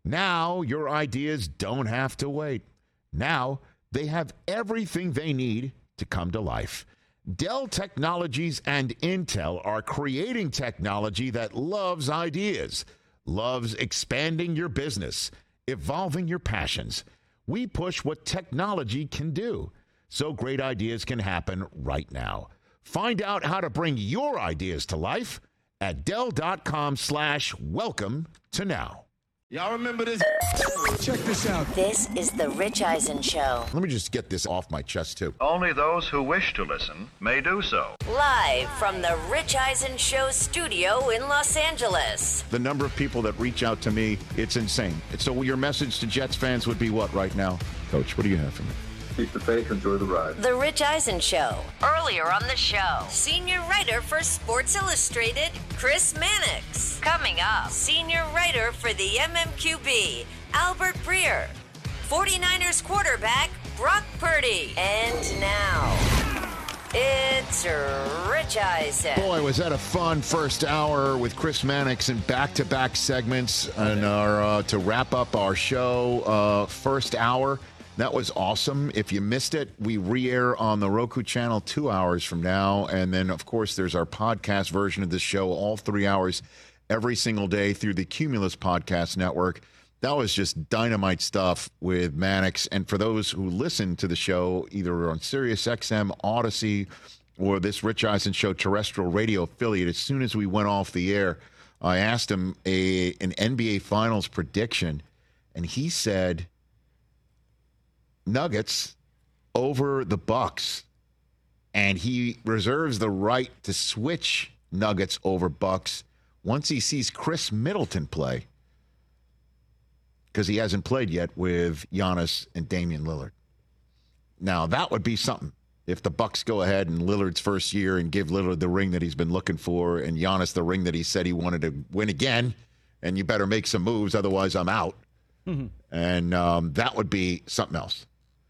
Now your ideas don't have to wait. Now they have everything they need to come to life. Dell Technologies and Intel are creating technology that loves ideas, loves expanding your business, evolving your passions. We push what technology can do so great ideas can happen right now. Find out how to bring your ideas to life at Dell.com/welcome to now. Y'all remember this? Check this out. This is The Rich Eisen Show. Let me just get this off my chest, too. Only those who wish to listen may do so. Live from The Rich Eisen Show studio in Los Angeles. The number of people that reach out to me, it's insane. So your message to Jets fans would be what right now? Coach, what do you have for me? Keep the faith, enjoy the ride. The Rich Eisen Show. Earlier on the show, senior writer for Sports Illustrated, Chris Mannix. Coming up, senior writer for the MMQB, Albert Breer. 49ers quarterback, Brock Purdy. And now, it's Rich Eisen. Boy, was that a fun first hour with Chris Mannix and back-to-back segments and our to wrap up our show first hour. That was awesome. If you missed it, we re-air on the Roku channel 2 hours from now. And then, of course, there's our podcast version of the show, all 3 hours every single day through the Cumulus Podcast Network. That was just dynamite stuff with Mannix. And for those who listen to the show, either on Sirius XM, Odyssey, or this Rich Eisen Show terrestrial radio affiliate, as soon as we went off the air, I asked him an NBA Finals prediction, and he said Nuggets over the Bucks, and he reserves the right to switch Nuggets over Bucks once he sees Chris Middleton play, because he hasn't played yet with Giannis and Damian Lillard. Now, that would be something if the Bucks go ahead in Lillard's first year and give Lillard the ring that he's been looking for and Giannis the ring that he said he wanted to win again, and you better make some moves, otherwise I'm out. Mm-hmm. And that would be something else.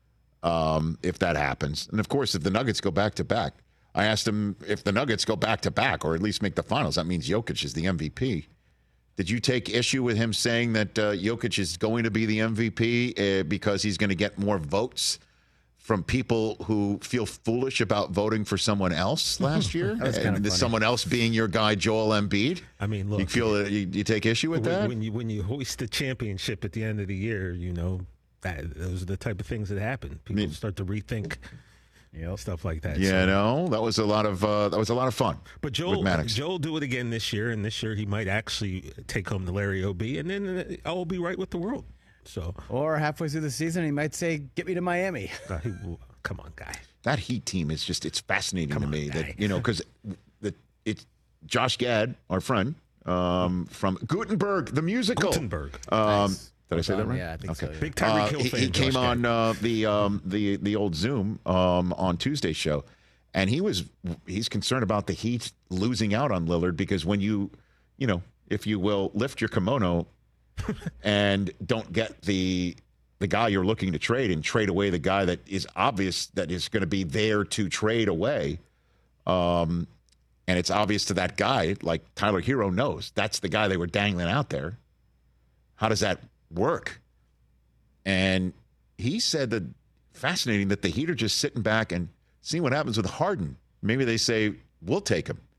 If that happens. And, of course, if the Nuggets go back-to-back, I asked him if the Nuggets go back-to-back or at least make the finals, that means Jokic is the MVP. Did you take issue with him saying that Jokic is going to be the MVP because he's going to get more votes from people who feel foolish about voting for someone else last year? And someone else being your guy, Joel Embiid? I mean, look. You feel you take issue with that? When you hoist the championship at the end of the year, you know, those are the type of things that happen. People start to rethink stuff like that. Yeah, no, that was a lot of fun. But Joel do it again this year, and this year he might actually take home the Larry O.B., and then I'll be right with the world. So, or halfway through the season, he might say, "Get me to Miami." Come on, guy. That Heat team is just—it's fascinating to me that because it's Josh Gad, our friend from Gutenberg, the musical. Gutenberg. Nice. Did I say that right? Yeah, I think so. Yeah. Big Tyreek Hill fan. He came on the old Zoom on Tuesday's show, and he's concerned about the Heat losing out on Lillard because when you if you will lift your kimono and don't get the guy you're looking to trade and trade away the guy that is obvious that is going to be there to trade away, and it's obvious to that guy, like Tyler Hero knows that's the guy they were dangling out there. How does that work? And he said that fascinating that the Heat are just sitting back and seeing what happens with Harden. Maybe they say, we'll take him.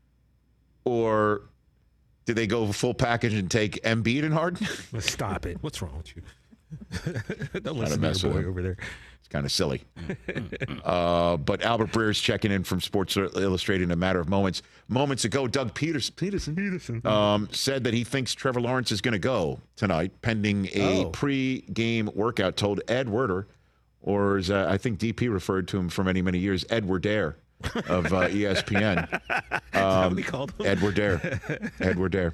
Or do they go full package and take Embiid and Harden? Stop it. What's wrong with you? Don't listen to your boy over there. It's kind of silly. But Albert Breer is checking in from Sports Illustrated in a matter of moments. Moments ago, Doug Peterson said that he thinks Trevor Lawrence is going to go tonight, pending a pre-game workout. Told Ed Werder, or as I think DP referred to him for many, many years, Ed Werder of ESPN. What he called him? Ed Werder.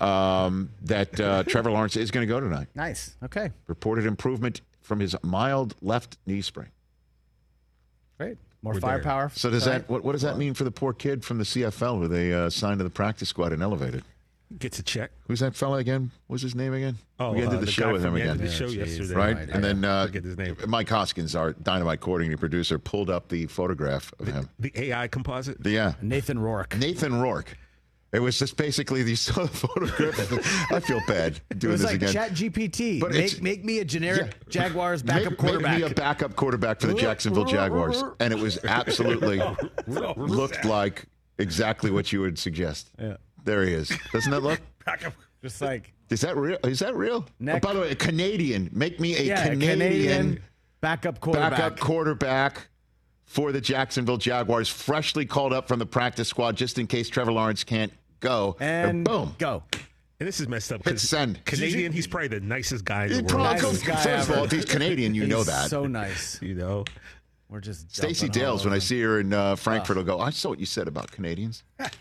That Trevor Lawrence is going to go tonight. Nice. Okay. Reported improvement from his mild left knee sprain. Great. More firepower. So does that what does that mean for the poor kid from the CFL who they signed to the practice squad and elevated? Gets a check. Who's that fella again? What's his name again? Oh, we ended the show with him again. The show yesterday, right? And then forget his name. Mike Hoskins, our Dynamite coordinating producer, pulled up the photograph of him. The AI composite. Yeah. Nathan Rourke. It was just basically you saw the photograph. I feel bad doing this again. It was like ChatGPT. But make me a generic Jaguars backup quarterback. Make me a backup quarterback for the Jacksonville Jaguars. And it was absolutely looked like exactly what you would suggest. Yeah. There he is. Doesn't that look? Just like. Is that real? Is that real? Oh, by the way, a Canadian. Make me a Canadian backup quarterback for the Jacksonville Jaguars, freshly called up from the practice squad just in case Trevor Lawrence can't go. And boom. Go. And this is messed up. Hit send. Canadian, he's probably the nicest guy in the world. Nicest guy First of all, if he's Canadian, you know that. So nice. You know. We're just Stacey Dales, when I see her in Frankfurt, will go, I saw what you said about Canadians.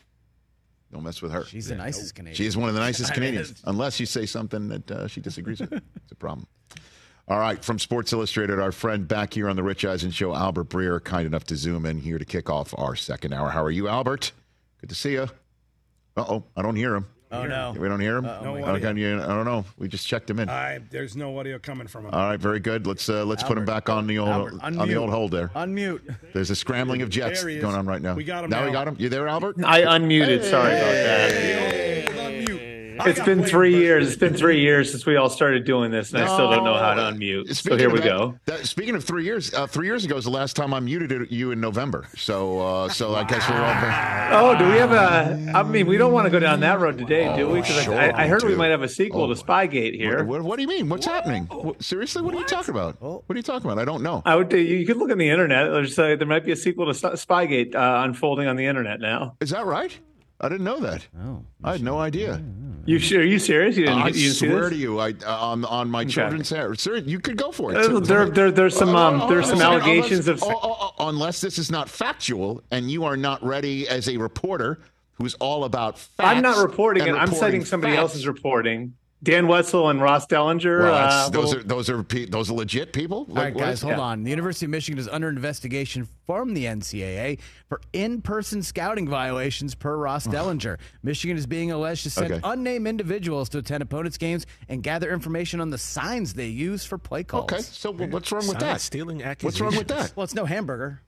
Don't mess with her. She's the nicest Canadian. She is one of the nicest Canadians, unless you say something that she disagrees with. It's a problem. All right, from Sports Illustrated, our friend back here on the Rich Eisen Show, Albert Breer, kind enough to zoom in here to kick off our second hour. How are you, Albert? Good to see you. Uh-oh, I don't hear him. Oh, no. We don't hear him? No I don't know. We just checked him in. There's no audio coming from him. All right, very good. Let's put him back on the old hold there. Unmute. There's a scrambling of jets going on right now. We got him now. now. We got him. You there, Albert? I unmuted. Sorry about that. It's been 3 years. It's been 3 years since we all started doing this, and I still don't know how to unmute. So here we go. Speaking of 3 years, 3 years ago is the last time I muted you in November. So I guess we're all. Oh, do we have a? I mean, we don't want to go down that road today, do we? Because sure I heard we we do. might have a sequel to Spygate here. What do you mean? What's happening? Seriously, what are you talking about? What are you talking about? I don't know. You could look on the internet. There might be a sequel to Spygate unfolding on the internet now. Is that right? I didn't know that. Oh, I had no idea. You sure? Are you serious? You didn't? I you didn't see swear this? to you, on my children's hair. Sir, you could go for it. There's some allegations of. Unless this is not factual, and you are not ready as a reporter who's all about facts. I'm not reporting it. I'm citing somebody else's reporting. Dan Wetzel and Ross Dellinger. Well, those are legit people. All right, guys, hold on. The University of Michigan is under investigation from the NCAA for in-person scouting violations per Ross Dellinger. Michigan is being alleged to send unnamed individuals to attend opponents' games and gather information on the signs they use for play calls. Okay, so what's wrong with that? Stealing accusations. What's wrong with that? Well, it's no hamburger.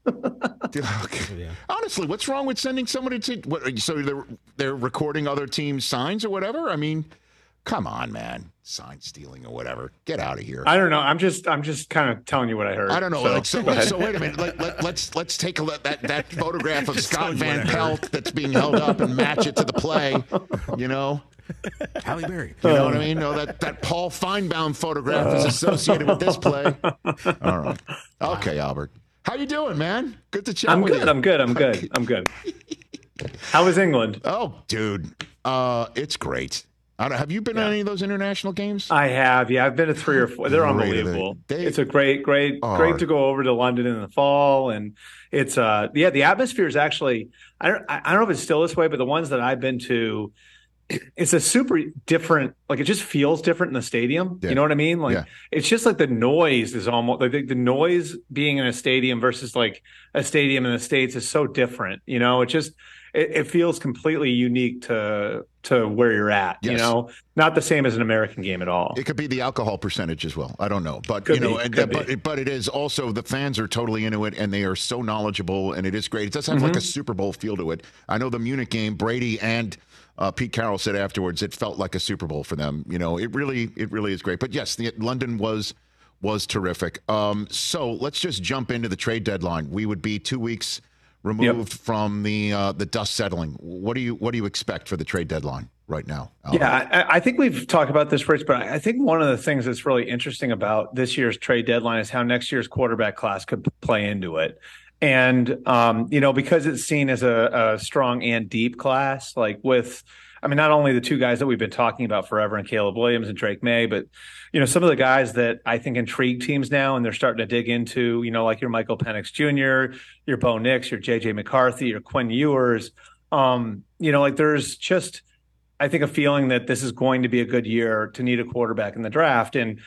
Okay. Yeah. Honestly, what's wrong with sending somebody to? So they're recording other teams' signs or whatever? I mean. Come on, man. Sign stealing or whatever. Get out of here. I don't know. I'm just kind of telling you what I heard. I don't know. So wait a minute. Let's take a look that photograph of Scott Van Pelt that's being held up and match it to the play. You know, Halle Berry. You know what I mean? No, that Paul Feinbaum photograph is associated with this play. All right. Okay, Albert. How you doing, man? Good to chat with you. I'm good. How was England? Oh, dude. It's great. Have you been to any of those international games? I have. Yeah, I've been to 3 or 4. They're unbelievable. It's a great to go over to London in the fall, and it's the atmosphere is actually. I don't know if it's still this way, but the ones that I've been to, it's a super different. Like it just feels different in the stadium. Yeah. You know what I mean? Like it's just like the noise is almost like the noise being in a stadium versus like a stadium in the States is so different. You know, it feels completely unique to where you're at, you know, not the same as an American game at all. It could be the alcohol percentage as well. I don't know, but but it is also the fans are totally into it and they are so knowledgeable and it is great. It does have like a Super Bowl feel to it. I know the Munich game, Brady and Pete Carroll said afterwards, it felt like a Super Bowl for them. You know, it really is great. But yes, London was terrific. So let's just jump into the trade deadline. We would be 2 weeks removed from the dust settling. What do you expect for the trade deadline right now, Albert? Yeah, I think we've talked about this, Rich, but I think one of the things that's really interesting about this year's trade deadline is how next year's quarterback class could play into it. And, because it's seen as a strong and deep class, like with, not only the two guys that we've been talking about forever and Caleb Williams and Drake May, but, some of the guys that I think intrigue teams now and they're starting to dig into, like your Michael Penix Jr., your Bo Nix, your JJ McCarthy, your Quinn Ewers, there's just, I think, a feeling that this is going to be a good year to need a quarterback in the draft. And,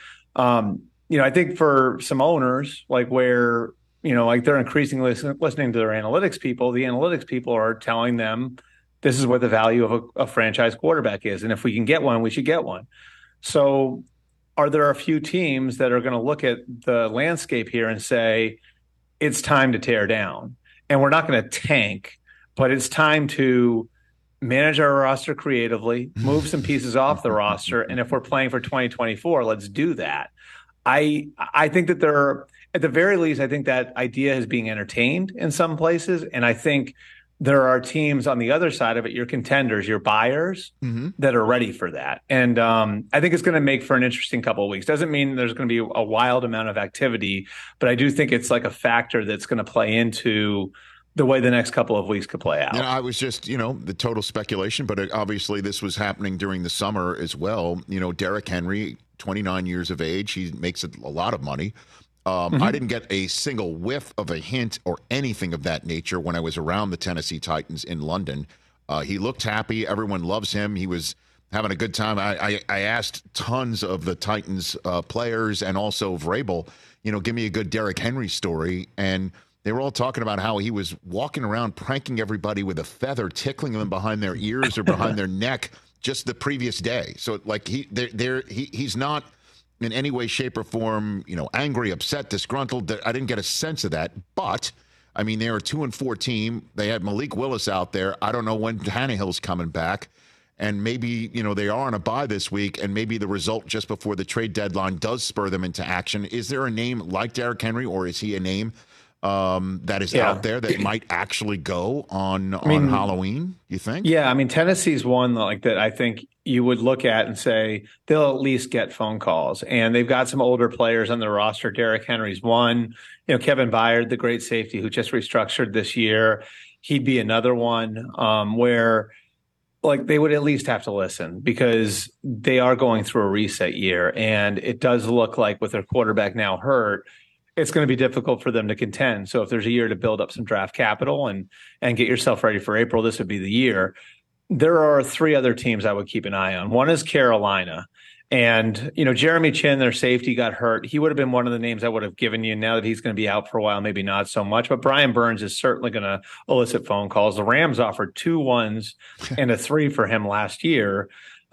I think for some owners, like where, they're increasingly listening to their analytics people, the analytics people are telling them this is what the value of a franchise quarterback is. And if we can get one, we should get one. So are there a few teams that are going to look at the landscape here and say, it's time to tear down and we're not going to tank, but it's time to manage our roster creatively, move some pieces off the roster, and if we're playing for 2024, let's do that. I think that there are, at the very least, I think that idea is being entertained in some places, and I think there are teams on the other side of it, your contenders, your buyers, that are ready for that. And I think it's going to make for an interesting couple of weeks. Doesn't mean there's going to be a wild amount of activity, but I do think it's like a factor that's going to play into the way the next couple of weeks could play out. I was just, the total speculation, but obviously this was happening during the summer as well. Derrick Henry, 29 years of age, he makes a lot of money. I didn't get a single whiff of a hint or anything of that nature when I was around the Tennessee Titans in London. He looked happy. Everyone loves him. He was having a good time. I asked tons of the Titans players and also Vrabel, give me a good Derrick Henry story. And they were all talking about how he was walking around pranking everybody with a feather, tickling them behind their ears or behind their neck just the previous day. So like he's not in any way, shape, or form, angry, upset, disgruntled. I didn't get a sense of that. But I mean, they're a 2-4 team. They had Malik Willis out there. I don't know when Tannehill's coming back. And maybe, they are on a bye this week, and maybe the result just before the trade deadline does spur them into action. Is there a name like Derrick Henry, or is he a name that is out there that might actually go on Halloween, you think? Yeah, I mean, Tennessee's one like that I think you would look at and say they'll at least get phone calls. And they've got some older players on their roster. Derrick Henry's one. Kevin Byard, the great safety who just restructured this year, he'd be another one where like they would at least have to listen because they are going through a reset year. And it does look like with their quarterback now hurt, it's going to be difficult for them to contend. So if there's a year to build up some draft capital and get yourself ready for April, this would be the year. There are three other teams I would keep an eye on. One is Carolina. And, Jeremy Chin, their safety, got hurt. He would have been one of the names I would have given you. Now that he's going to be out for a while, maybe not so much. But Brian Burns is certainly going to elicit phone calls. The Rams offered 2 1s and a 3 for him last year.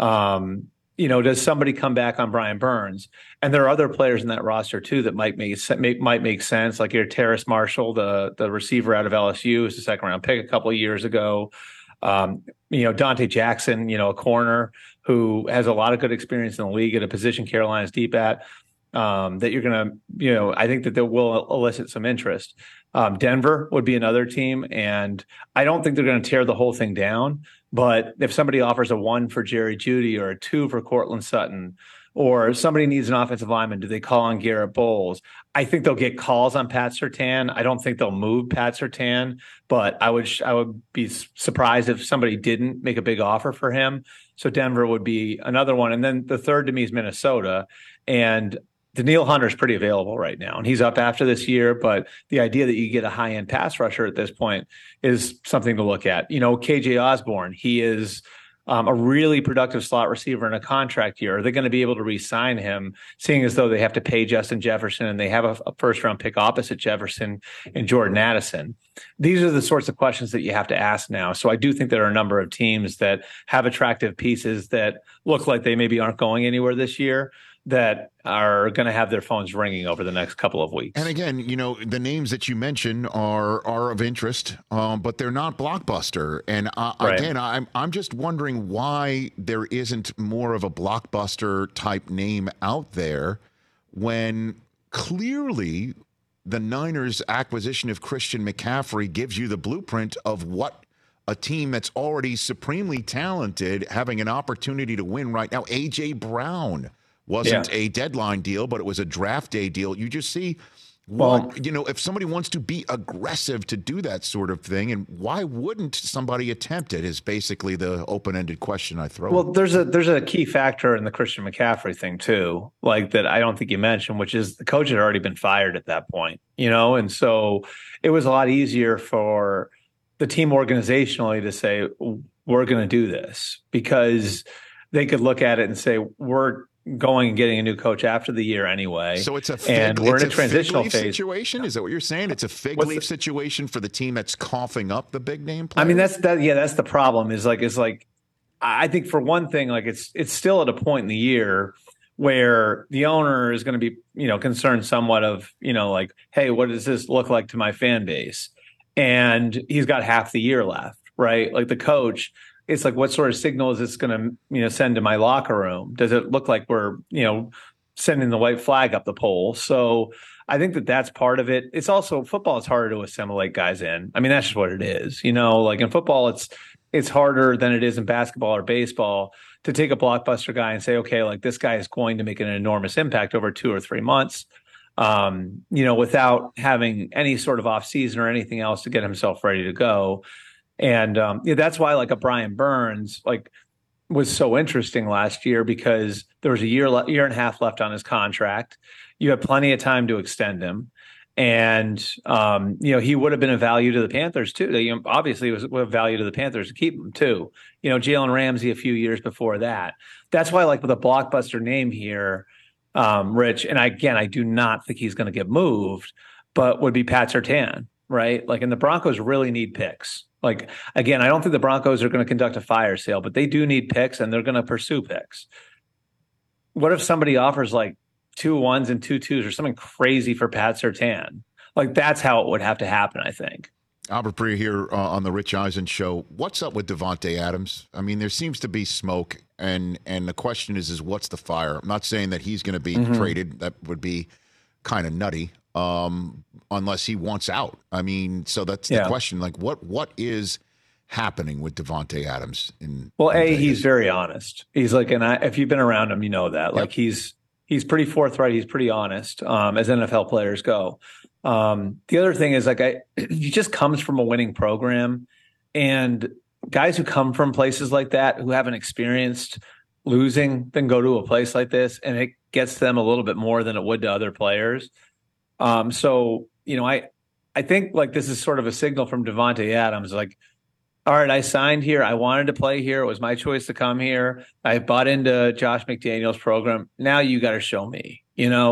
Does somebody come back on Brian Burns? And there are other players in that roster too that might make sense. Like your Terrace Marshall, the receiver out of LSU, is a second round pick a couple of years ago. Dante Jackson, a corner who has a lot of good experience in the league at a position Carolina's deep at. That you're going to, I think that they will elicit some interest. Denver would be another team, and I don't think they're going to tear the whole thing down. But if somebody offers a 1 for Jerry Jeudy or a 2 for Cortland Sutton, or somebody needs an offensive lineman, do they call on Garrett Bowles? I think they'll get calls on Pat Surtain. I don't think they'll move Pat Surtain, but I would be surprised if somebody didn't make a big offer for him. So Denver would be another one. And then the third to me is Minnesota. And Daniil Hunter is pretty available right now, and he's up after this year. But the idea that you get a high-end pass rusher at this point is something to look at. KJ Osborne, he is a really productive slot receiver in a contract year. Are they going to be able to re-sign him, seeing as though they have to pay Justin Jefferson and they have a first-round pick opposite Jefferson and Jordan Addison? These are the sorts of questions that you have to ask now. So I do think there are a number of teams that have attractive pieces that look like they maybe aren't going anywhere this year that are going to have their phones ringing over the next couple of weeks. And again, the names that you mentioned are of interest, but they're not blockbuster. And again, I'm just wondering why there isn't more of a blockbuster type name out there when clearly the Niners' acquisition of Christian McCaffrey gives you the blueprint of what a team that's already supremely talented having an opportunity to win right now. A.J. Brown wasn't a deadline deal, but it was a draft day deal. You just see, if somebody wants to be aggressive to do that sort of thing, and why wouldn't somebody attempt it is basically the open-ended question I throw. Well, there's a key factor in the Christian McCaffrey thing too, like that I don't think you mentioned, which is the coach had already been fired at that point, and so it was a lot easier for the team organizationally to say, we're going to do this, because they could look at it and say, we're going and getting a new coach after the year anyway. So it's we're in a transitional phase situation. Is that what you're saying? It's a fig leaf situation for the team that's coughing up the big name players? I mean, that's the problem is like, I think for one thing, like it's still at a point in the year where the owner is going to be, concerned somewhat of, like, hey, what does this look like to my fan base? And he's got half the year left, right? Like the coach, it's like, what sort of signal is this going to, send to my locker room? Does it look like we're, sending the white flag up the pole? So I think that's part of it. It's also, football is harder to assimilate guys in. I mean, that's just what it is. Like in football, it's harder than it is in basketball or baseball to take a blockbuster guy and say, okay, like this guy is going to make an enormous impact over 2 or 3 months, without having any sort of off season or anything else to get himself ready to go. And that's why like a Brian Burns was so interesting last year, because there was a year and a half left on his contract. You had plenty of time to extend him. And, he would have been of value to the Panthers too. Obviously it was of value to the Panthers to keep him too. Jalen Ramsey a few years before that. That's why, like with a blockbuster name here, Rich, and I do not think he's going to get moved, but would be Pat Surtain, right? Like, and the Broncos really need picks. Like, again, I don't think the Broncos are going to conduct a fire sale, but they do need picks and they're going to pursue picks. What if somebody offers like 2 1s and 2 2s or something crazy for Pat Surtain? Like, that's how it would have to happen, I think. Albert Breer here on the Rich Eisen Show. What's up with Davante Adams? I mean, there seems to be smoke, and the question is what's the fire? I'm not saying that he's going to be traded. That would be kind of nutty, unless he wants out. I mean, so that's the question. Like, what is happening with Davante Adams? He's very honest. He's like, and if you've been around him, you know that. Like, he's pretty forthright. He's pretty honest, as NFL players go. The other thing is, like, he just comes from a winning program, and guys who come from places like that, who haven't experienced losing, then go to a place like this, and it gets them a little bit more than it would to other players. So, I think like this is sort of a signal from Davante Adams, like, all right, I signed here. I wanted to play here. It was my choice to come here. I bought into Josh McDaniels' program. Now you got to show me,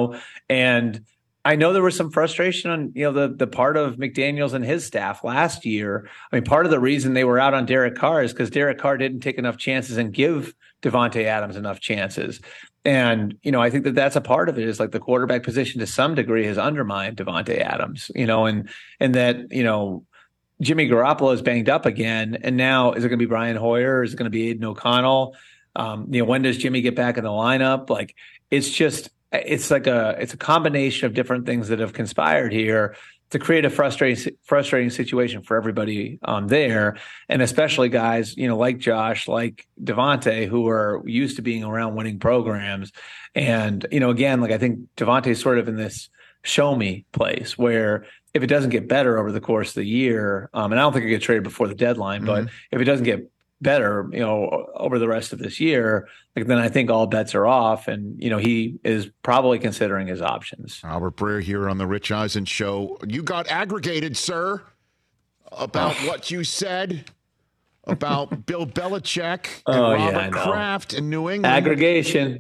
and I know there was some frustration on, the part of McDaniels and his staff last year. I mean, part of the reason they were out on Derek Carr is because Derek Carr didn't take enough chances and give Davante Adams enough chances. And, I think that's a part of it, is like the quarterback position to some degree has undermined Davante Adams, and that, Jimmy Garoppolo is banged up again. And now is it going to be Brian Hoyer? Is it going to be Aiden O'Connell? When does Jimmy get back in the lineup? Like, it's a combination of different things that have conspired here to create a frustrating situation for everybody there, and especially guys, like Josh, like Davante, who are used to being around winning programs. And, again, like, I think Davante's sort of in this show me place where if it doesn't get better over the course of the year, and I don't think it gets traded before the deadline, but if it doesn't get better, over the rest of this year, then I think all bets are off, and he is probably considering his options. Albert Breer here on the Rich Eisen Show. You got aggregated, sir, about what you said about Bill Belichick and Robert Kraft in New England. Aggregation.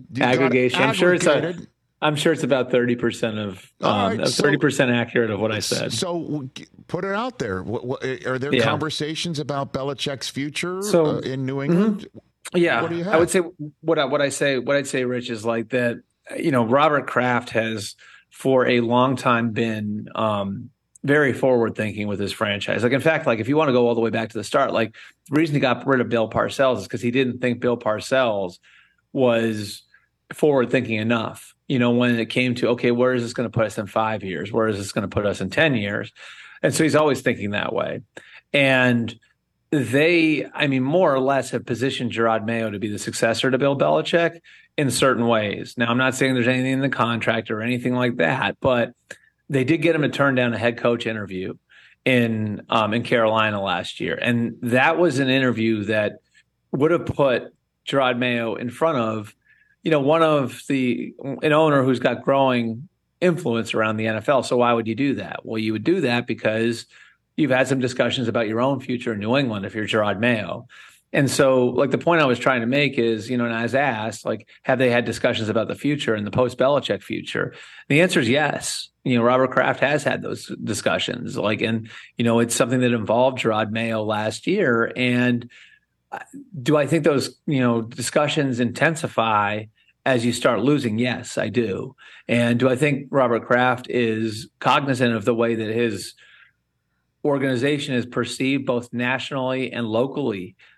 I'm sure it's about 30% of 30% accurate of what I said. So put it out there. Are there conversations about Belichick's future in New England? Yeah, what do you have? I would say what I'd say, Rich, is like that. Robert Kraft has for a long time been very forward thinking with his franchise. Like, in fact, like if you want to go all the way back to the start, like the reason he got rid of Bill Parcells is because he didn't think Bill Parcells was forward thinking enough. When it came to, okay, where is this going to put us in 5 years? Where is this going to put us in 10 years? And so he's always thinking that way. And more or less have positioned Jerod Mayo to be the successor to Bill Belichick in certain ways. Now, I'm not saying there's anything in the contract or anything like that, but they did get him to turn down a head coach interview in Carolina last year. And that was an interview that would have put Jerod Mayo in front of an owner who's got growing influence around the NFL. So why would you do that? Well, you would do that because you've had some discussions about your own future in New England if you're Jerod Mayo. And so, like, the point I was trying to make is, and I was asked, like, have they had discussions about the future and the post-Belichick future? The answer is yes. Robert Kraft has had those discussions. It's something that involved Jerod Mayo last year. And do I think those, discussions intensify as you start losing? Yes, I do. And do I think Robert Kraft is cognizant of the way that his organization is perceived both nationally and locally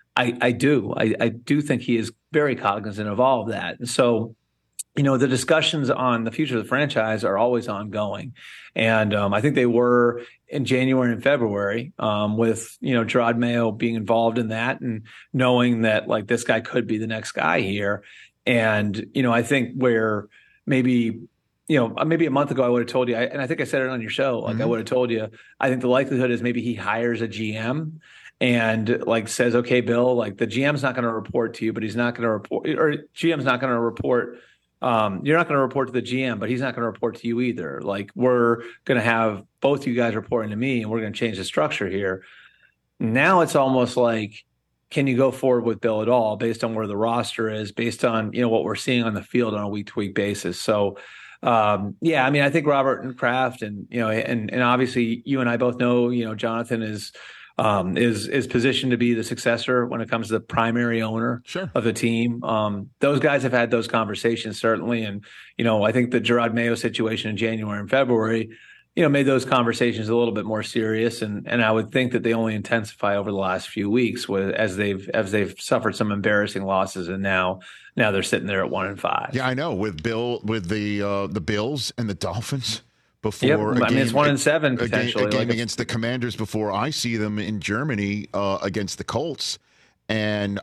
I do. I do think he is very cognizant of all of that. And so, the discussions on the future of the franchise are always ongoing. And I think they were in January and February with, Jerod Mayo being involved in that and knowing that like this guy could be the next guy here. And, I think where maybe a month ago I would have told you, and I think I said it on your show, like I would have told you, I think the likelihood is maybe he hires a GM and like says, okay, Bill, like the GM's not going to report to you, but he's not going to report, or GM's not going to report. You're not going to report to the GM, but he's not going to report to you either. Like we're going to have both you guys reporting to me, and we're going to change the structure here. Now it's almost like, can you go forward with Bill at all based on where the roster is, based on, what we're seeing on the field on a week-to-week basis? So, I think Robert Kraft and obviously you and I both know, Jonathan is positioned to be the successor when it comes to the primary owner of the team. Those guys have had those conversations certainly. And, I think the Jerod Mayo situation in January and February, made those conversations a little bit more serious. And I would think that they only intensify over the last few weeks as they've suffered some embarrassing losses. And now they're sitting there at 1-5. Yeah, I know with the Bills and the Dolphins before. Yep. It's 1-7 potentially. A game against the Commanders before I see them in Germany against the Colts. And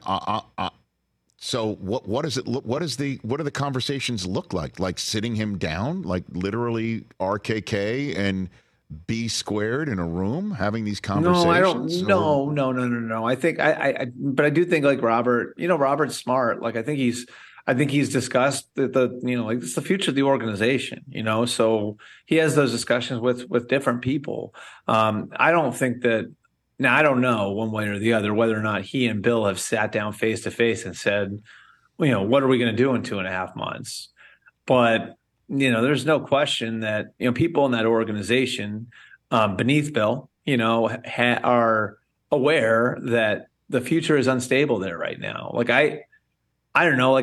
so what does it look? What do the conversations look like? Like sitting him down, like literally RKK and B squared in a room having these conversations? No, I don't. No. I think but I do think like Robert. Robert's smart. Like I think he's discussed like it's the future of the organization. So he has those discussions with different people. I don't think that. Now, I don't know one way or the other whether or not he and Bill have sat down face to face and said, what are we going to do in 2.5 months? But, there's no question that, people in that organization beneath Bill, are aware that the future is unstable there right now. Like, I don't know,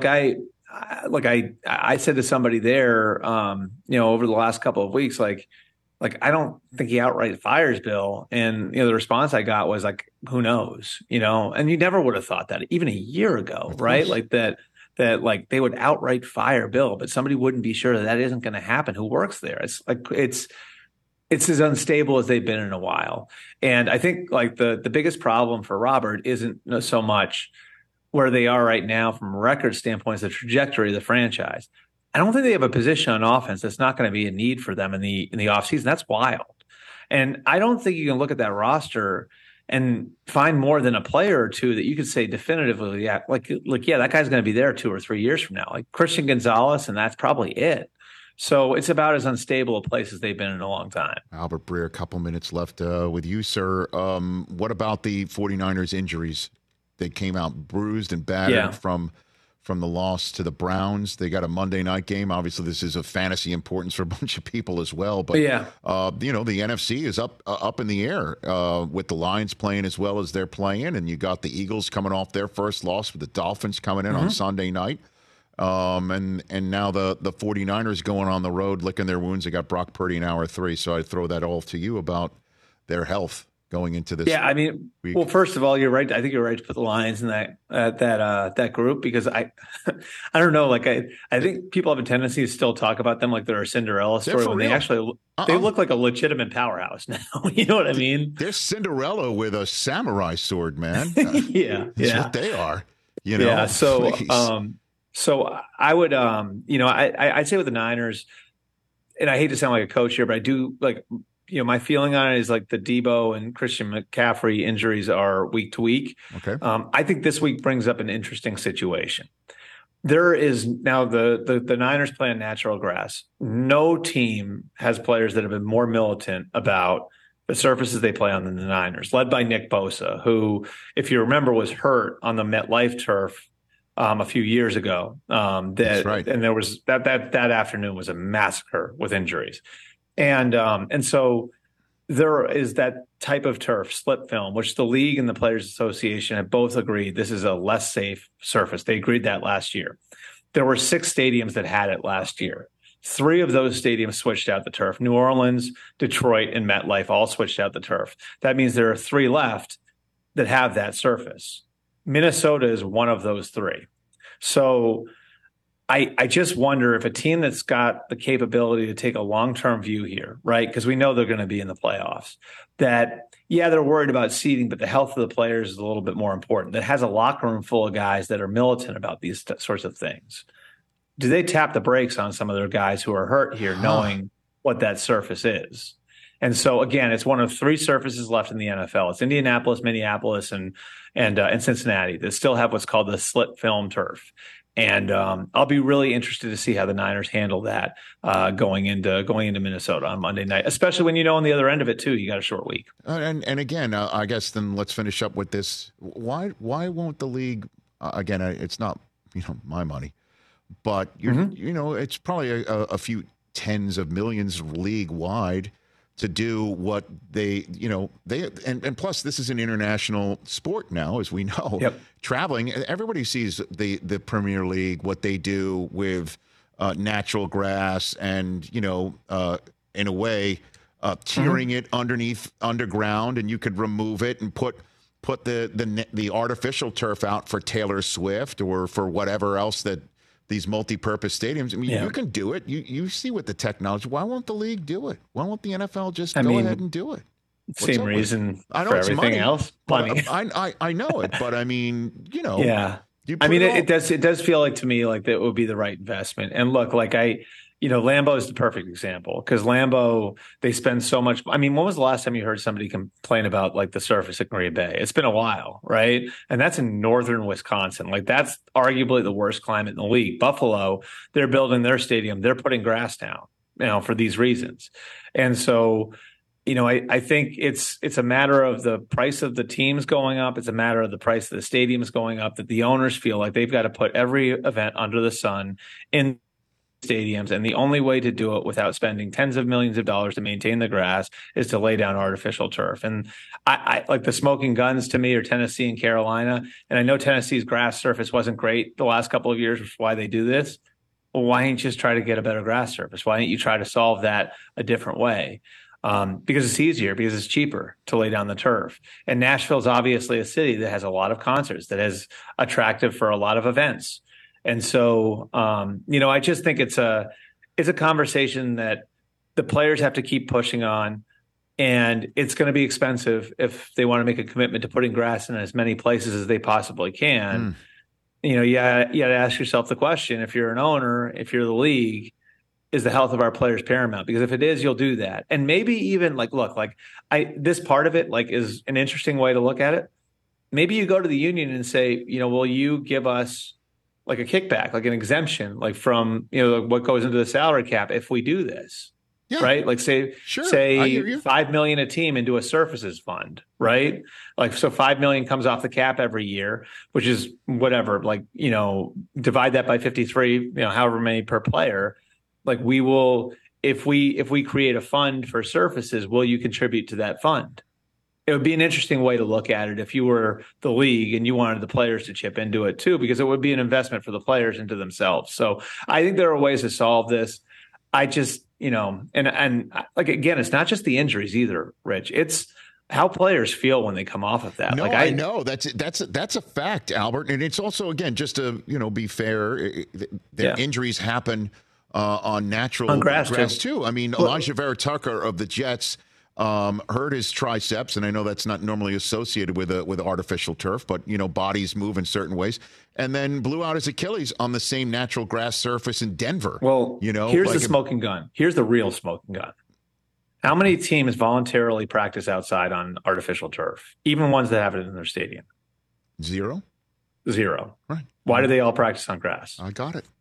I said to somebody there, over the last couple of weeks, like I don't think he outright fires Bill. And, the response I got was like, who knows, and you never would have thought that even a year ago, right? Like that like they would outright fire Bill, but somebody wouldn't be sure that isn't going to happen who works there. It's like, it's as unstable as they've been in a while. And I think like the biggest problem for Robert isn't so much where they are right now from a record standpoint, is the trajectory of the franchise. I don't think they have a position on offense that's not going to be a need for them in the offseason. That's wild. And I don't think you can look at that roster and find more than a player or two that you could say definitively, yeah, that guy's going to be there 2 or 3 years from now. Like Christian Gonzalez, and that's probably it. So it's about as unstable a place as they've been in a long time. Albert Breer, a couple minutes left with you, sir. What about the 49ers injuries? They came out bruised and battered from the loss to the Browns. They got a Monday night game. Obviously, this is of fantasy importance for a bunch of people as well. But, the NFC is up in the air with the Lions playing as well as they're playing. And you got the Eagles coming off their first loss with the Dolphins coming in on Sunday night. And now the 49ers going on the road, licking their wounds. They got Brock Purdy in hour 3. So I throw that all to you about their health going into this. Yeah, I mean, week. Well, first of all, you're right. I think you're right to put the Lions in that group because I don't know. Like I think people have a tendency to still talk about them like they're a Cinderella story when they actually they look like a legitimate powerhouse now. You know what I mean? They're Cinderella with a samurai sword, man. That's what they are. Yeah. So so I would I'd say with the Niners, and I hate to sound like a coach here, but I do like. My feeling on it is like the Debo and Christian McCaffrey injuries are week to week. Okay. I think this week brings up an interesting situation. There is now the Niners play on natural grass. No team has players that have been more militant about the surfaces they play on than the Niners, led by Nick Bosa, who, if you remember, was hurt on the MetLife turf a few years ago. That's right. And there was that afternoon was a massacre with injuries. And so there is that type of turf, slip film, which the league and the Players Association have both agreed this is a less safe surface. They agreed that last year. There were 6 stadiums that had it last year. 3 of those stadiums switched out the turf. New Orleans, Detroit, and MetLife all switched out the turf. That means there are 3 left that have that surface. Minnesota is one of those three. So I just wonder if a team that's got the capability to take a long-term view here, right? Because we know they're going to be in the playoffs, that, yeah, they're worried about seeding, but the health of the players is a little bit more important. That has a locker room full of guys that are militant about these sorts of things. Do they tap the brakes on some of their guys who are hurt here, knowing what that surface is? And so, again, it's one of three surfaces left in the NFL. It's Indianapolis, Minneapolis, and Cincinnati that still have what's called the slit film turf. And I'll be really interested to see how the Niners handle that going into Minnesota on Monday night, especially when on the other end of it too, you got a short week. And again, I guess then let's finish up with this. Why won't the league? Again, it's not my money, but it's probably a few tens of millions league wide to do what they and plus this is an international sport now, as we know. Yep. Traveling, everybody sees the Premier League, what they do with natural grass and in a way tiering it underground, and you could remove it and put the artificial turf out for Taylor Swift or for whatever else that these multi-purpose stadiums. I mean, you can do it. You see what the technology. Why won't the league do it? Why won't the NFL just go ahead and do it? Same reason for everything else. Money. I know it, but I mean, Yeah. It does feel like to me like that would be the right investment. And look, like Lambeau is the perfect example, because Lambeau, they spend so much. I mean, when was the last time you heard somebody complain about like the surface at Green Bay? It's been a while, right? And that's in northern Wisconsin. Like, that's arguably the worst climate in the league. Buffalo, they're building their stadium. They're putting grass down, for these reasons. And so, I think it's a matter of the price of the teams going up. It's a matter of the price of the stadiums going up, that the owners feel like they've got to put every event under the sun in stadiums, and the only way to do it without spending tens of millions of dollars to maintain the grass is to lay down artificial turf. And I like the smoking guns to me are Tennessee and Carolina. And I know Tennessee's grass surface wasn't great the last couple of years, which is why they do this. Well, why ain't you just try to get a better grass surface? Why don't you try to solve that a different way? Because it's easier, because it's cheaper to lay down the turf. And Nashville's obviously a city that has a lot of concerts, that is attractive for a lot of events. And so, I just think it's a conversation that the players have to keep pushing on, and it's going to be expensive if they want to make a commitment to putting grass in as many places as they possibly can. You got to ask yourself the question: if you're an owner, if you're the league, is the health of our players paramount? Because if it is, you'll do that. And maybe even this part of it is an interesting way to look at it. Maybe you go to the union and say, will you give us like a kickback, like an exemption, like from, what goes into the salary cap if we do this, right? Like say $5 million a team into a surfaces fund, right? Like, so $5 million comes off the cap every year, which is whatever, divide that by 53, however many per player. Like, we will, if we create a fund for surfaces, will you contribute to that fund? It would be an interesting way to look at it if you were the league and you wanted the players to chip into it too, because it would be an investment for the players into themselves. So I think there are ways to solve this. I just, and again, it's not just the injuries either, Rich. It's how players feel when they come off of that. No, I know that's a fact, Albert. And it's also, again, just to, be fair, injuries happen on natural grass too. I mean, Elijah Vera Tucker of the Jets hurt his triceps, and I know that's not normally associated with artificial turf, but bodies move in certain ways, and then blew out his Achilles on the same natural grass surface in Denver. Well, here's the smoking gun. Here's the real smoking gun. How many teams voluntarily practice outside on artificial turf, even ones that have it in their stadium? Zero. Right. Why do they all practice on grass? I got it.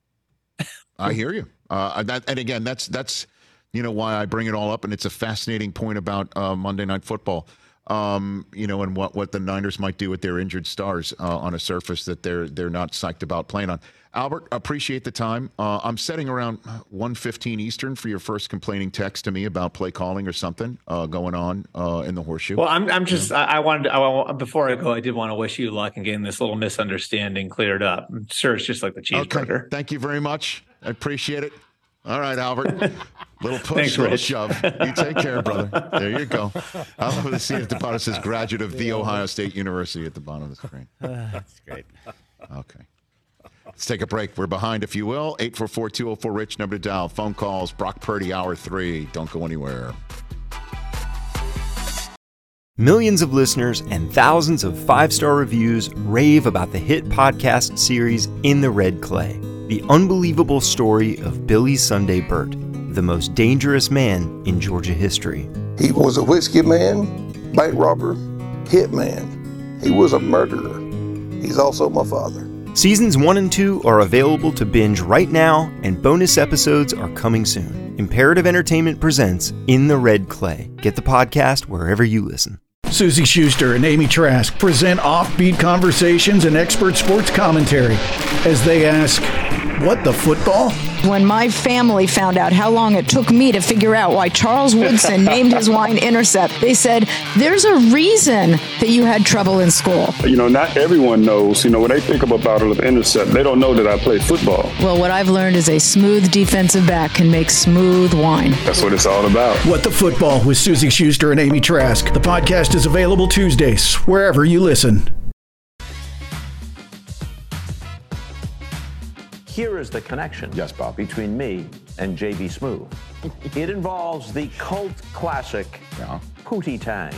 I hear you. And again, that's why I bring it all up, and it's a fascinating point about Monday Night Football, and what the Niners might do with their injured stars on a surface that they're not psyched about playing on. Albert, appreciate the time. I'm setting around 1:15 Eastern for your first complaining text to me about play calling or something going on in the Horseshoe. Well, I'm just before I go, I did want to wish you luck in getting this little misunderstanding cleared up. I'm sure it's just like the cheeseburger. Okay. Thank you very much. I appreciate it. All right, Albert. Little push, Thanks, little Rich. shove. You take care, brother. There you go. I love to see it at the bottom. It says graduate of The Ohio State University at the bottom of the screen. That's great. Okay. Let's take a break. We're behind, if you will. 844-204-RICH, number to dial. Phone calls, Brock Purdy, Hour 3. Don't go anywhere. Millions of listeners and thousands of 5-star reviews rave about the hit podcast series In the Red Clay. The unbelievable story of Billy Sunday Birt, the most dangerous man in Georgia history. He was a whiskey man, bank robber, hitman. He was a murderer. He's also my father. Seasons 1 and 2 are available to binge right now, and bonus episodes are coming soon. Imperative Entertainment presents In the Red Clay. Get the podcast wherever you listen. Susie Schuster and Amy Trask present offbeat conversations and expert sports commentary as they ask, what the football? When my family found out how long it took me to figure out why Charles Woodson named his wine Intercept, they said, there's a reason that you had trouble in school. You know, not everyone knows, when they think of a bottle of Intercept, they don't know that I play football. Well, what I've learned is a smooth defensive back can make smooth wine. That's what it's all about. What the Football with Susie Schuster and Amy Trask. The podcast is available Tuesdays, wherever you listen. Here is the connection between me and J.B. Smoove. It involves the cult classic Pootie Tang.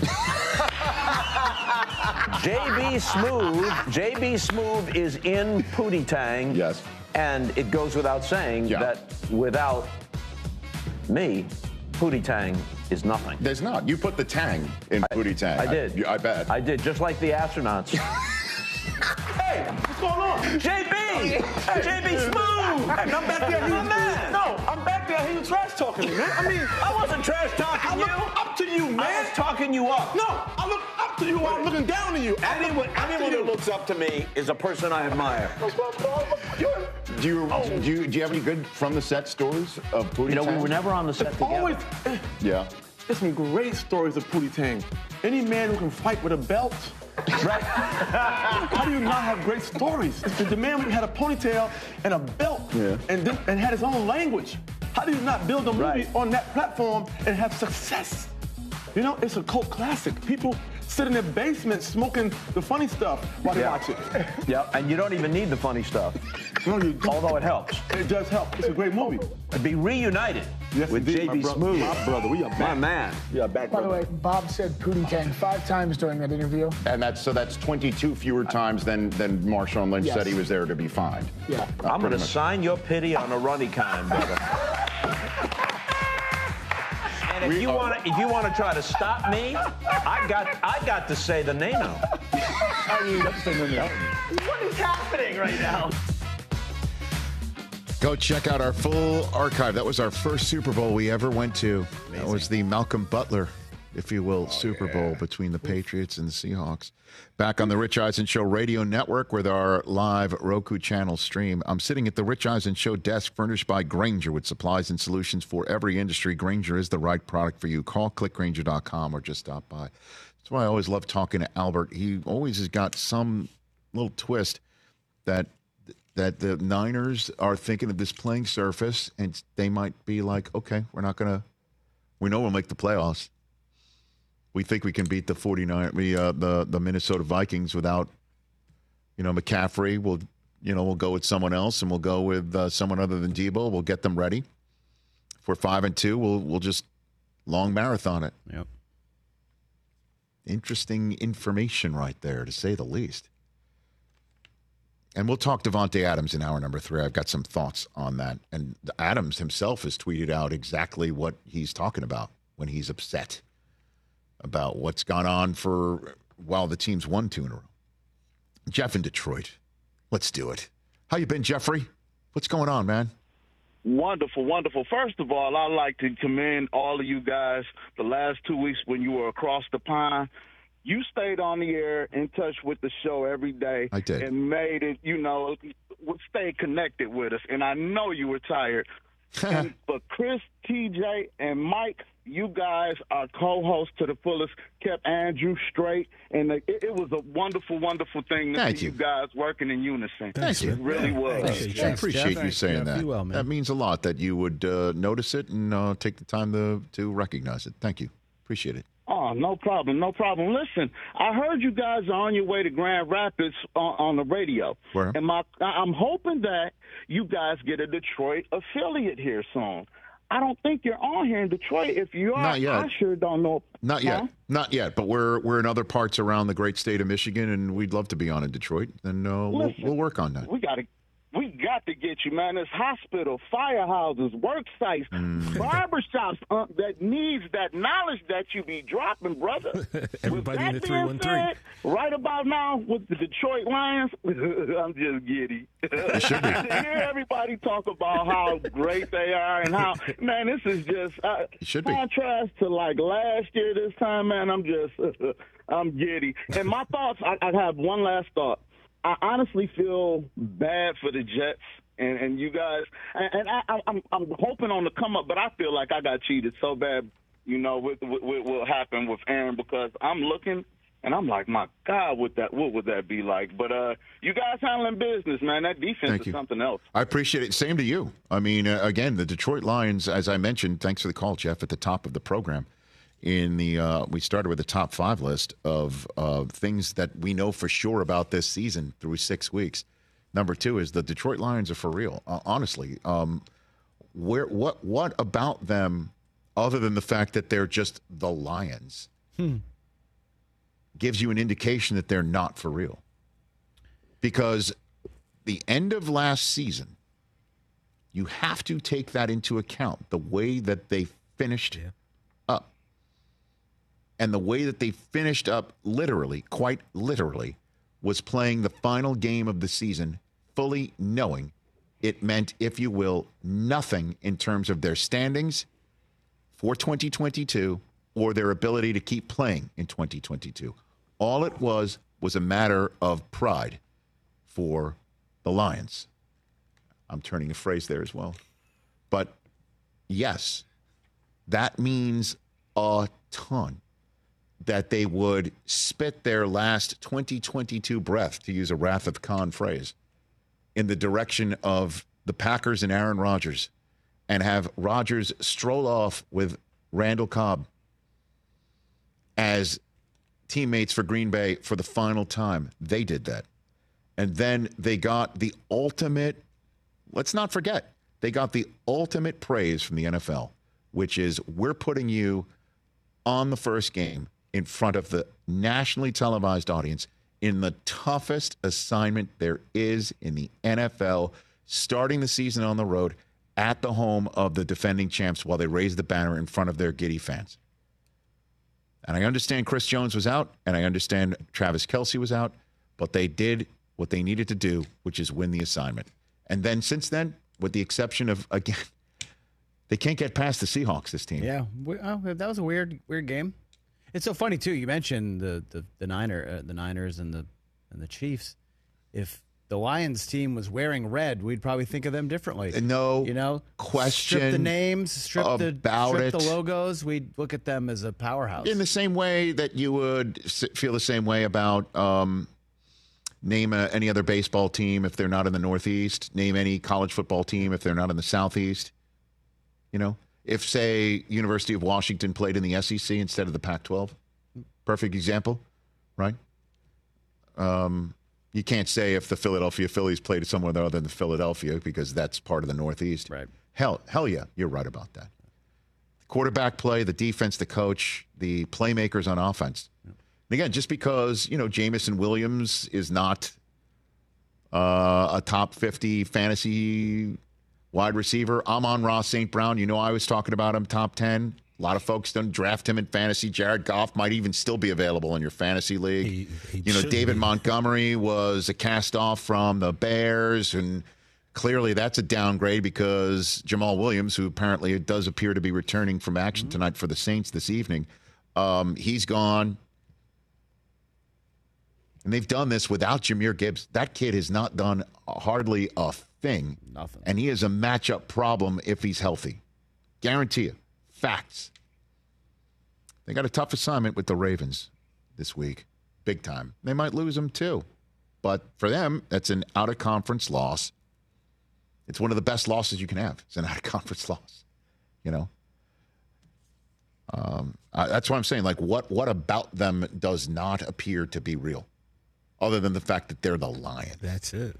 J.B. Smoove is in Pootie Tang. Yes. And it goes without saying that without me, Pootie Tang is nothing. There's not. You put the tang in Pootie Tang. I did. I bet. I did, just like the astronauts. Hey, what's going on? JB! JB Smoove! Hey, I'm back there. I'm back there. He was trash talking me, man. I mean, I wasn't trash talking you. I look up to you, man. I was talking you up. No, I look up to you while I'm looking down on you. Anyone who looks up to me is a person I admire. Do you have any good from the set stories of Pootie Tang? We were never on the set together. Yeah. There's some great stories of Pootie Tang. Any man who can fight with a belt. Right. How do you not have great stories? The man had a ponytail and a belt and had his own language. How do you not build a movie on that platform and have success? It's a cult classic. People sit in their basement smoking the funny stuff while they watch it. Yeah, and you don't even need the funny stuff. No, you do. Although it helps. It does help. It's a great movie. To be reunited with J.B. Smoove. My brother, we are back. My man. We are back, By the way, Bob said Pootie Tang 5 times during that interview. And that's 22 fewer times than Marshawn Lynch said he was there to be fined. Yeah. I'm going to sign your pity on a runny kind, brother. And if you want to try to stop me, I got to say the name out. What is happening right now? Go check out our full archive. That was our first Super Bowl we ever went to. Amazing. That was the Malcolm Butler, if you will, Super Bowl between the Patriots and the Seahawks. Back on the Rich Eisen Show Radio Network with our live Roku channel stream. I'm sitting at the Rich Eisen Show desk furnished by Grainger with supplies and solutions for every industry. Grainger is the right product for you. Call clickgrainger.com or just stop by. That's why I always love talking to Albert. He always has got some little twist that the Niners are thinking of this playing surface, and they might be like, okay, we know we'll make the playoffs. We think we can beat the the Minnesota Vikings without, McCaffrey. We'll go with someone else, and we'll go with someone other than Debo. We'll get them ready. If we're 5-2, we'll just long marathon it. Yep. Interesting information right there, to say the least. And we'll talk Davante Adams in hour number 3. I've got some thoughts on that. And Adams himself has tweeted out exactly what he's talking about when he's upset about what's gone on while the team's won 2 in a row. Jeff in Detroit. Let's do it. How you been, Jeffrey? What's going on, man? Wonderful, wonderful. First of all, I'd like to commend all of you guys the last 2 weeks when you were across the pond. You stayed on the air, in touch with the show every day. I did. And made it, stay connected with us. And I know you were tired. And for Chris, TJ, and Mike, You guys are co-hosts to the fullest, kept Andrew straight, and it was a wonderful, wonderful thing to see you guys working in unison. Thank you. It really was. I appreciate you saying that. Well, that means a lot that you would notice it and take the time to recognize it. Thank you. Appreciate it. Oh, no problem, no problem. Listen, I heard you guys are on your way to Grand Rapids on the radio. Where? And I'm hoping that you guys get a Detroit affiliate here soon. I don't think you're on here in Detroit. If you are, Not yet. I sure don't know. Not yet. Not yet. But we're in other parts around the great state of Michigan, and we'd love to be on in Detroit. And we'll work on that. We got to get you, man. There's hospital, firehouses, work sites, barbershops that needs that knowledge that you be dropping, brother. Everybody in the 313. Right about now with the Detroit Lions, I'm just giddy. It should be. To hear everybody talk about how great they are and how, man, this is just it should be. Contrast to like last year this time, man, I'm giddy. And my thoughts, I have one last thought. I honestly feel bad for the Jets and you guys, and I'm hoping on the come up, but I feel like I got cheated so bad, with what will happen with Aaron, because I'm looking and I'm like, my God, what would that be like? But you guys handling business, man. That defense is something else. I appreciate it. Same to you. I mean, again, the Detroit Lions, as I mentioned, thanks for the call, Jeff, at the top of the program. We started with the top 5 list of things that we know for sure about this season through 6 weeks. Number 2 is the Detroit Lions are for real. Honestly, what about them, other than the fact that they're just the Lions, gives you an indication that they're not for real? Because the end of last season, you have to take that into account. The way that they finished up. And the way that they finished up, quite literally, was playing the final game of the season fully knowing it meant, if you will, nothing in terms of their standings for 2022 or their ability to keep playing in 2022. All it was a matter of pride for the Lions. I'm turning a phrase there as well. But, yes, that means a ton. That they would spit their last 2022 breath, to use a Wrath of Khan phrase, in the direction of the Packers and Aaron Rodgers, and have Rodgers stroll off with Randall Cobb as teammates for Green Bay for the final time. They did that. And then they got the ultimate, let's not forget, they got the ultimate praise from the NFL, which is, we're putting you on the first game in front of the nationally televised audience in the toughest assignment there is in the NFL, starting the season on the road at the home of the defending champs while they raise the banner in front of their giddy fans. And I understand Chris Jones was out, and I understand Travis Kelce was out, but they did what they needed to do, which is win the assignment. And then since then, with the exception of, again, they can't get past the Seahawks, this team. Yeah, that was a weird game. It's so funny too. You mentioned the Niners and the Chiefs. If the Lions team was wearing red, we'd probably think of them differently. No, question. Strip the names, strip the logos. We'd look at them as a powerhouse. In the same way that you would feel the same way about name any other baseball team if they're not in the Northeast. Name any college football team if they're not in the Southeast. If, say, University of Washington played in the SEC instead of the Pac-12, perfect example, right? You can't say if the Philadelphia Phillies played somewhere other than Philadelphia because that's part of the Northeast. Right. Hell yeah, you're right about that. The quarterback play, the defense, the coach, the playmakers on offense. And again, just because, Jamison Williams is not a top 50 fantasy wide receiver, Amon-Ra St. Brown, I was talking about him, top 10. A lot of folks don't draft him in fantasy. Jared Goff might even still be available in your fantasy league. David Montgomery was a cast-off from the Bears, and clearly that's a downgrade because Jamal Williams, who apparently does appear to be returning from action tonight for the Saints this evening, he's gone. And they've done this without Jahmyr Gibbs. That kid has not done hardly a thing. Nothing. And he is a matchup problem if he's healthy. Guarantee you. Facts. They got a tough assignment with the Ravens this week. Big time. They might lose them too. But for them, that's an out-of-conference loss. It's one of the best losses you can have. It's an out-of-conference loss. You know? That's what I'm saying. Like, what about them does not appear to be real? Other than the fact that they're the Lions. That's it.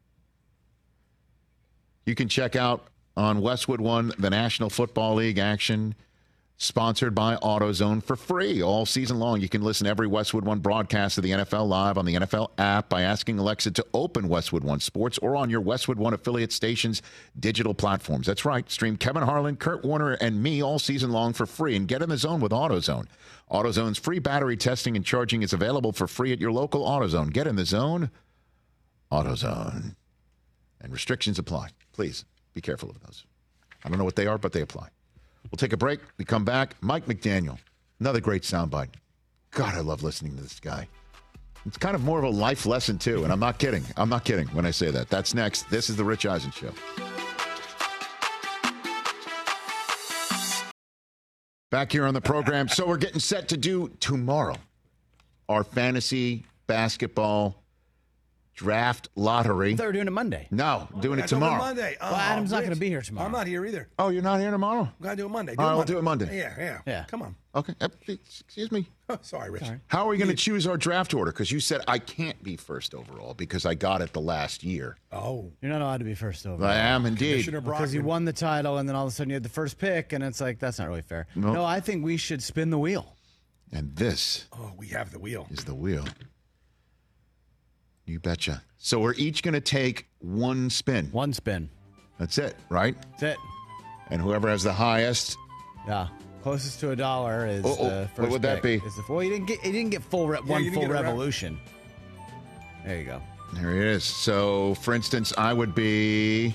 You can check out on Westwood One the National Football League action sponsored by AutoZone for free all season long. You can listen to every Westwood One broadcast of the NFL live on the NFL app by asking Alexa to open Westwood One Sports or on your Westwood One affiliate stations' digital platforms. That's right. Stream Kevin Harlan, Kurt Warner, and me all season long for free and get in the zone with AutoZone. AutoZone's free battery testing and charging is available for free at your local AutoZone. Get in the zone. AutoZone. And restrictions apply. Please be careful of those. I don't know what they are, but they apply. We'll take a break. We come back. Mike McDaniel, another great soundbite. God, I love listening to this guy. It's kind of more of a life lesson, too, and I'm not kidding. I'm not kidding when I say that. That's next. This is The Rich Eisen Show. Back here on the program. So we're getting set to do tomorrow our fantasy basketball draft lottery. I thought we were doing it Monday. No, doing it tomorrow. Monday. Well, Adam's not going to be here tomorrow. I'm not here either. Oh, you're not here tomorrow? I'm going to do it Monday. All right, we'll do it Monday. Yeah. Come on. Okay. Excuse me. Sorry, Rich. Sorry. How are we going to choose our draft order? Because you said I can't be first overall because I got it the last year. Oh. You're not allowed to be first overall. I am indeed. Because you won the title, and then all of a sudden you had the first pick, and it's like, that's not really fair. Nope. No, I think we should spin the wheel. And this we have the wheel. Is the wheel. You betcha. So we're each going to take one spin. One spin. That's it, right? That's it. And whoever has the highest. Yeah. Closest to $1 is the first what would that pick. be? Well, you didn't get full one full revolution. There you go. There it is. So, for instance, I would be.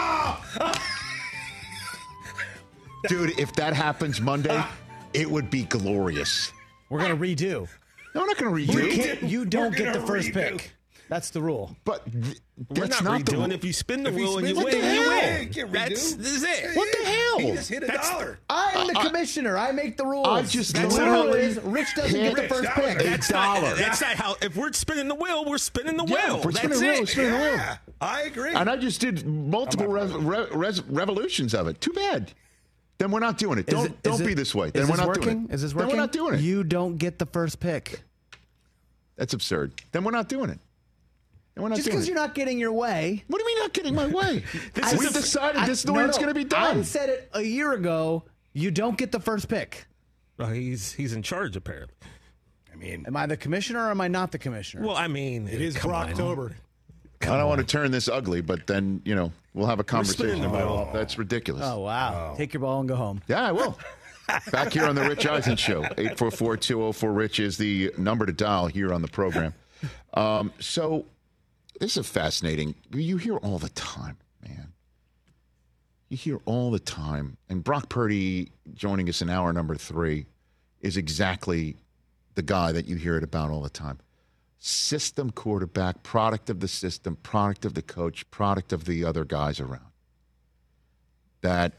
Dude, if that happens Monday, it would be glorious. We're going to redo. No, we're not going to redo. You don't get the first pick. That's the rule. But we're that's not the redoing. rule. If you spin the wheel and you What win, the hell? you win. Can't This is it. What the hell? He just hit $1. I'm the commissioner. I make the rules. I just the rule is Rich doesn't get the first pick. That's not how. If we're spinning the wheel, we're spinning the wheel. If we're That's spinning the wheel, it. we're spinning the wheel. I agree. And I just did multiple revolutions of it. Too bad. Then we're not doing it. Don't be this way. Then we're not doing it. Is this working? Then we're not doing it. You don't get the first pick. That's absurd. Then we're not doing it. Just because you're not getting your way. What do you mean not getting my way? We decided this is the way it's going to be done. I said it a year ago. You don't get the first pick. Well, he's in charge, apparently. I mean, am I the commissioner or am I not the commissioner? Well, I mean, it is for October. I don't want to turn this ugly, but then, we'll have a conversation about it. That's ridiculous. Oh, wow. Take your ball and go home. Yeah, I will. Back here on the Rich Eisen Show. 844-204-RICH is the number to dial here on the program. So this is fascinating. You hear all the time, man. You hear all the time. And Brock Purdy joining us in hour number 3 is exactly the guy that you hear it about all the time. System quarterback, product of the system, product of the coach, product of the other guys around. That,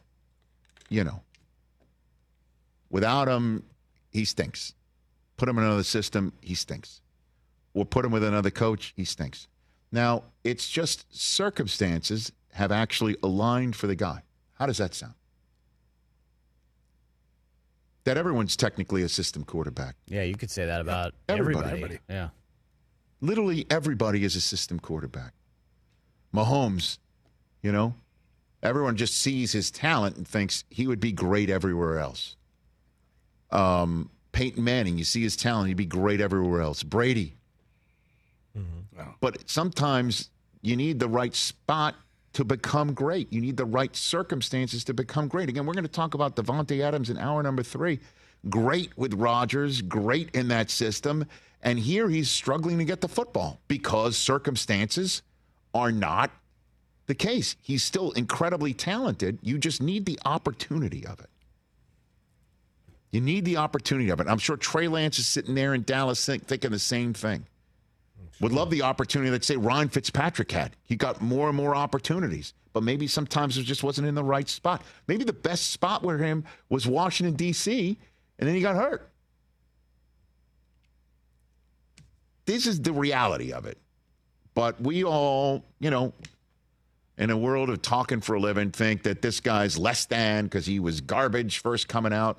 without him, he stinks. Put him in another system, he stinks. Or put him with another coach, he stinks. Now, it's just circumstances have actually aligned for the guy. How does that sound? That everyone's technically a system quarterback. Yeah, you could say that about everybody. Yeah. Literally everybody is a system quarterback. Mahomes, everyone just sees his talent and thinks he would be great everywhere else. Peyton Manning, you see his talent, he'd be great everywhere else. Brady. Mm-hmm. Wow. But sometimes you need the right spot to become great. You need the right circumstances to become great. Again, we're going to talk about Davante Adams in hour number 3. Great with Rodgers, great in that system. And here he's struggling to get the football because circumstances are not the case. He's still incredibly talented. You just need the opportunity of it. You need the opportunity of it. I'm sure Trey Lance is sitting there in Dallas thinking the same thing. Would love the opportunity that, say, Ryan Fitzpatrick had. He got more and more opportunities, but maybe sometimes it just wasn't in the right spot. Maybe the best spot for him was Washington, D.C., and then he got hurt. this is the reality of it. But we all, in a world of talking for a living, think that this guy's less than because he was garbage first coming out.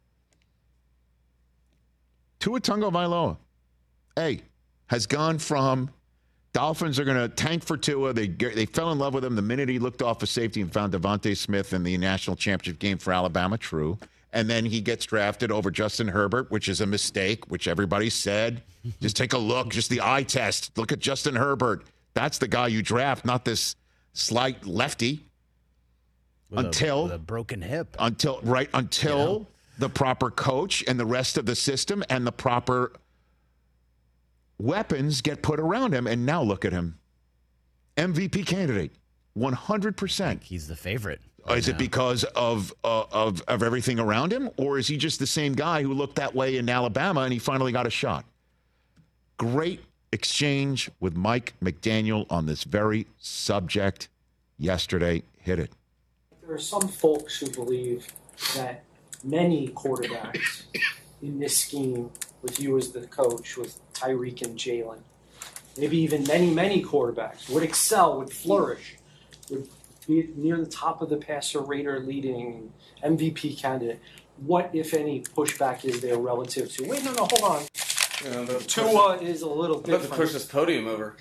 Tua Tagovailoa, has gone from Dolphins are going to tank for Tua. They fell in love with him the minute he looked off a safety and found Devontae Smith in the national championship game for Alabama. True. And then he gets drafted over Justin Herbert, which is a mistake, which everybody said. Just take a look, just the eye test. Look at Justin Herbert. That's the guy you draft, not this slight lefty. With a broken hip. Until the proper coach and the rest of the system and the proper weapons get put around him. And now look at him. MVP candidate, 100%. He's the favorite. Is it because of everything around him, or is he just the same guy who looked that way in Alabama and he finally got a shot? Great exchange with Mike McDaniel on this very subject yesterday. Hit it. There are some folks who believe that many quarterbacks in this scheme, with you as the coach, with Tyreek and Jalen, maybe even many quarterbacks, would excel, would flourish, would be near the top of the passer rater leading MVP candidate. What, if any, pushback is there relative to, wait, no, hold on. Tua is a little different. I'd love to push this podium over.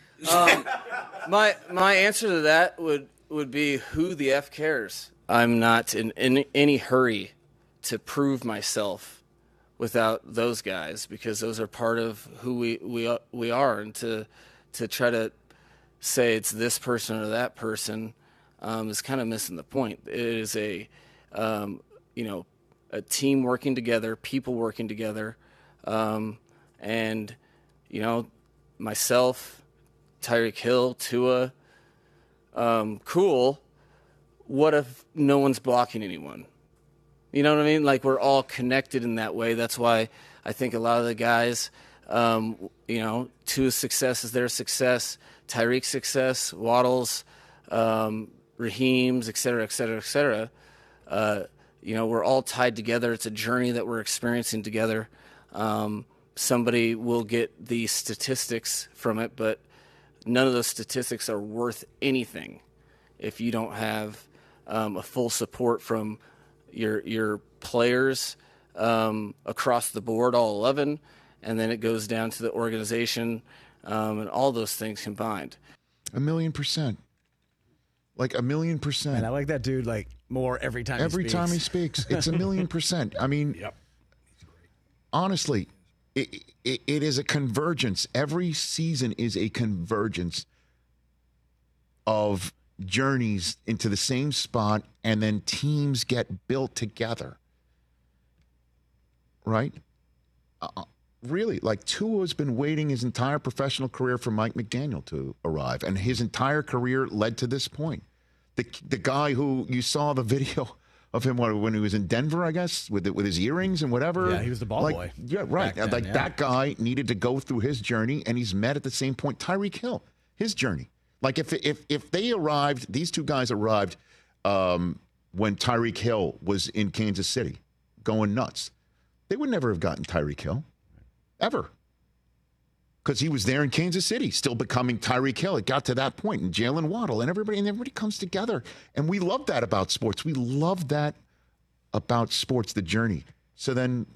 My answer to that would be, who the F cares? I'm not in any hurry to prove myself without those guys, because those are part of who we are, and to try to say it's this person or that person is kind of missing the point. It is a team working together, people working together, and myself, Tyreek Hill, Tua, cool. What if no one's blocking anyone? You know what I mean? Like, we're all connected in that way. That's why I think a lot of the guys, Tua's success is their success, Tyreek's success, Waddle's, Raheem's, et cetera, et cetera, et cetera. We're all tied together. It's a journey that we're experiencing together. Somebody will get the statistics from it, but none of those statistics are worth anything if you don't have a full support from your players across the board, all 11, and then it goes down to the organization, and all those things combined. 1,000,000%. Like 1,000,000%. And I like that dude more every time he speaks. Every time he speaks. It's 1,000,000%. I mean, yep. Honestly, it is a convergence. Every season is a convergence of journeys into the same spot, and then teams get built together. Right? Really, Tua has been waiting his entire professional career for Mike McDaniel to arrive, and his entire career led to this point. The guy who you saw the video of him when he was in Denver, I guess, with his earrings and whatever. Yeah, he was the ball boy. Yeah, right. Then, that guy needed to go through his journey, and he's met at the same point Tyreek Hill, his journey. If they arrived, these two guys arrived when Tyreek Hill was in Kansas City going nuts, they would never have gotten Tyreek Hill. Ever. Because he was there in Kansas City, still becoming Tyreek Hill. It got to that point, and Jalen Waddle, and everybody comes together. And we love that about sports. We love that about sports, the journey. So then,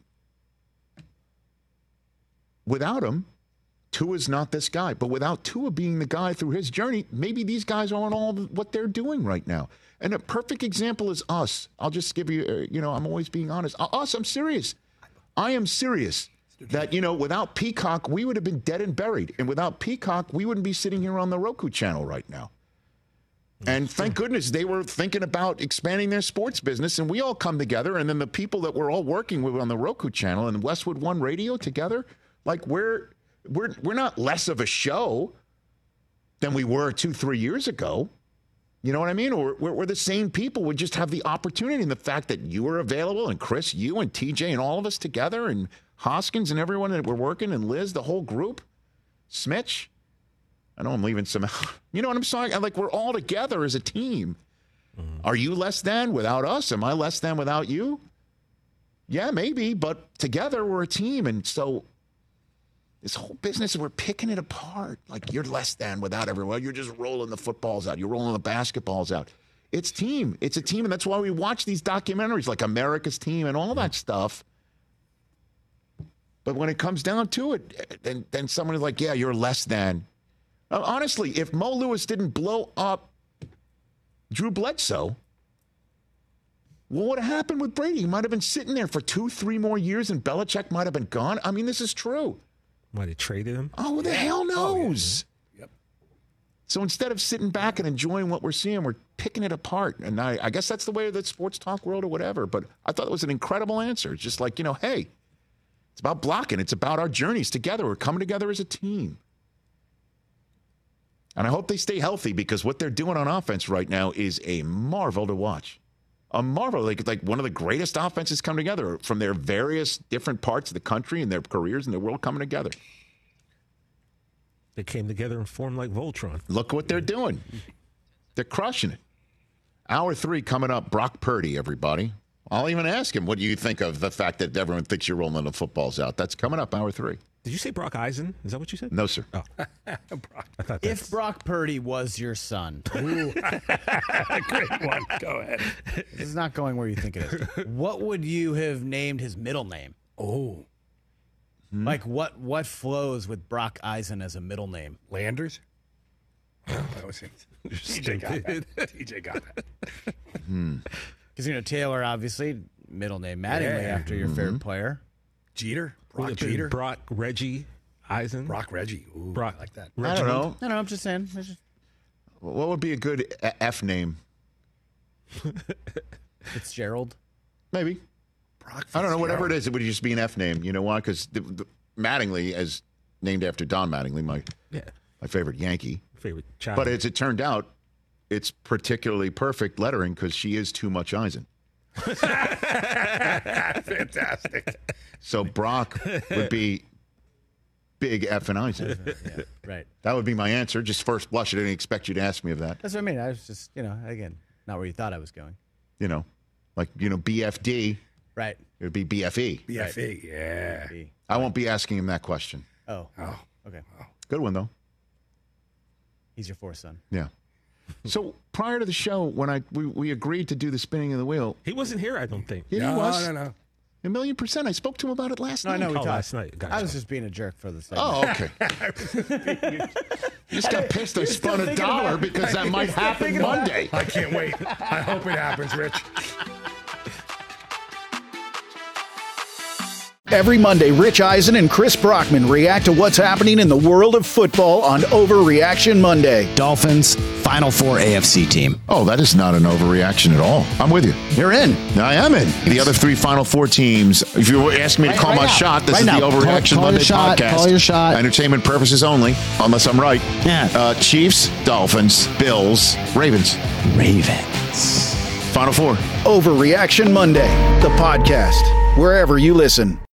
without him, Tua's not this guy. But without Tua being the guy through his journey, maybe these guys aren't all what they're doing right now. And a perfect example is us. I'll just give you, I'm always being honest. Us, I'm serious. I am serious. That, without Peacock, we would have been dead and buried. And without Peacock, we wouldn't be sitting here on the Roku channel right now. And thank goodness they were thinking about expanding their sports business, and we all come together. And then the people that we're all working with on the Roku channel and Westwood One Radio together, we're not less of a show than we were 2-3 years ago. You know what I mean? Or we're the same people. We just have the opportunity, and the fact that you are available, and Chris, you and TJ and all of us together, and Hoskins and everyone that we're working, and Liz, the whole group, Smitch. I know I'm leaving some. You know what I'm saying? We're all together as a team. Mm-hmm. Are you less than without us? Am I less than without you? Yeah, maybe, but together we're a team. And so This whole business, we're picking it apart. Like, you're less than without everyone. You're just rolling the footballs out. You're rolling the basketballs out. It's team. It's a team, and that's why we watch these documentaries like America's Team and all that stuff. But when it comes down to it, then someone is like, yeah, you're less than. Honestly, if Mo Lewis didn't blow up Drew Bledsoe, what would have happened with Brady? He might have been sitting there for 2-3 more years, and Belichick might have been gone. I mean, this is true. Might have traded him? Oh, who the hell knows? Yep. So instead of sitting back and enjoying what we're seeing, we're picking it apart. And I guess that's the way of the sports talk world or whatever. But I thought it was an incredible answer. It's just like, hey, it's about blocking. It's about our journeys together. We're coming together as a team. And I hope they stay healthy, because what they're doing on offense right now is a marvel to watch. A marvel, like one of the greatest offenses come together from their various different parts of the country and their careers and their world coming together. They came together and formed like Voltron. Look what they're doing. They're crushing it. Hour 3 coming up. Brock Purdy, everybody. I'll even ask him, what do you think of the fact that everyone thinks you're rolling the footballs out? That's coming up, hour 3. Did you say Brock Eisen? Is that what you said? No, sir. Oh. If Brock Purdy was your son. Great one. Go ahead. This is not going where you think it is. What would you have named his middle name? Oh. Like, what flows with Brock Eisen as a middle name? Landers? That was it. TJ got that. TJ got that. Because, Taylor, obviously, middle name Mattingly after your favorite player. Jeter? Brock Jeter? Brock Reggie Eisen? Brock Reggie. Ooh, Brock, I like that. I don't know. No, I'm just saying. What would be a good F name? Fitzgerald? Maybe. Brock I don't know. Whatever it is, it would just be an F name. You know why? Because the Mattingly is named after Don Mattingly, my favorite Yankee. Favorite child. But as it turned out, it's particularly perfect lettering because she is too much Eisen. Fantastic. So Brock would be big F and Eisen. Yeah, right. That would be my answer. Just first blush. I didn't expect you to ask me of that. That's what I mean. I was just, again, not where you thought I was going. BFD. Right. It would be BFE. BFE, yeah. I won't be asking him that question. Oh. Okay. Good one, though. He's your fourth son. Yeah. So prior to the show, when we agreed to do the spinning of the wheel, he wasn't here. I don't think. Yeah, he was. No. 1,000,000%. I spoke to him about it last night. I know we talked last night. Gotcha. I was just being a jerk for the segment. Oh, okay. You just got pissed. I spun $1 because that might happen Monday. I can't wait. I hope it happens, Rich. Every Monday, Rich Eisen and Chris Brockman react to what's happening in the world of football on Overreaction Monday. Dolphins, Final Four AFC team. Oh, that is not an overreaction at all. I'm with you. You're in. I am in. The other 3 Final Four teams, if you were asking me to call my shot, this is the Overreaction Monday podcast. Call your shot. Entertainment purposes only, unless I'm right. Yeah. Chiefs, Dolphins, Bills, Ravens. Final Four. Overreaction Monday, the podcast, wherever you listen.